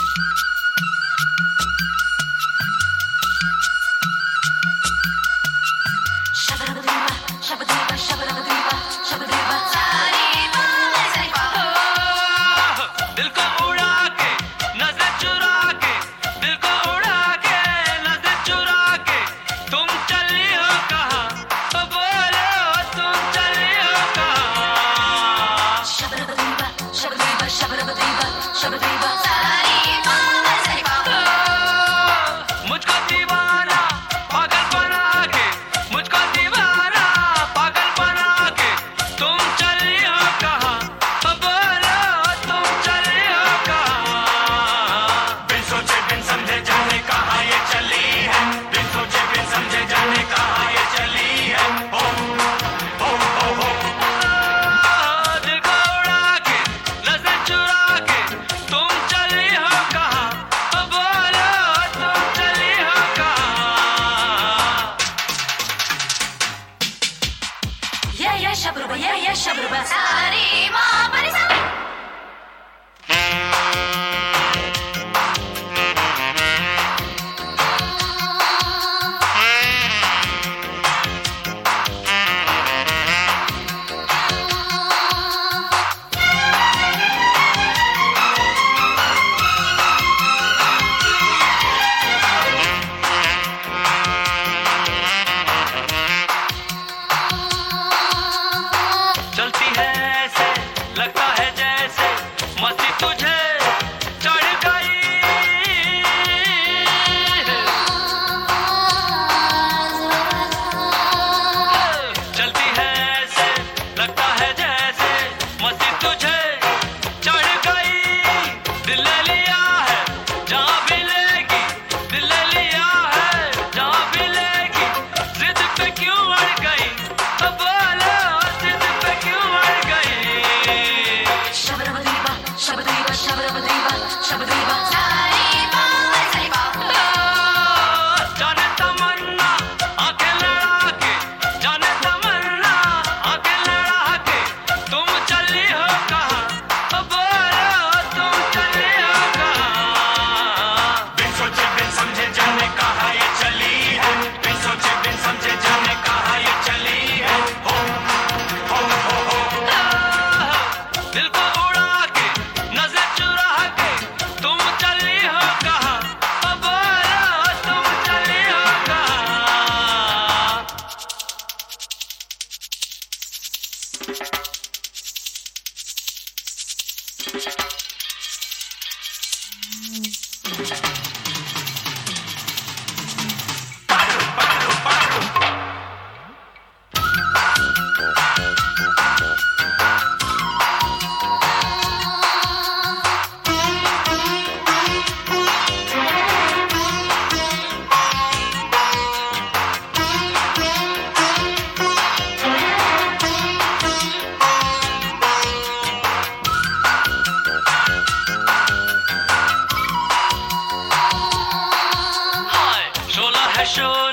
Shabruba sari ma pani sa चलती है ऐसे लगता है जैसे मस्ती तुझे चढ़ गई। चलती है ऐसे लगता है जैसे मस्ती तुझे चढ़ गई। दिल ले लिया है जहाँ भी लेगी, दिल ले लिया है जहाँ भी लेगी। जिद पे क्यों अड़ गई बोलो, जिद पे क्यों अड़ गई। Shabruba shabruba shabruba shabruba sari ma sari जाने तमन्ना आंखें लड़ा के, जाने तमन्ना आंखें लड़ा के तुम चली हो कहाँ बोलो, तुम चली हो कहाँ। बिन सोचे बिन समझे जाने कहाँ ये चली है, बिन सोचे बिन समझे जाने कहाँ ये चली है। हो दिल को उड़ा के नजर चुरा के तुम चली हो कहाँ बोलो, तुम चली हो कहाँ। हाय शोला है शोला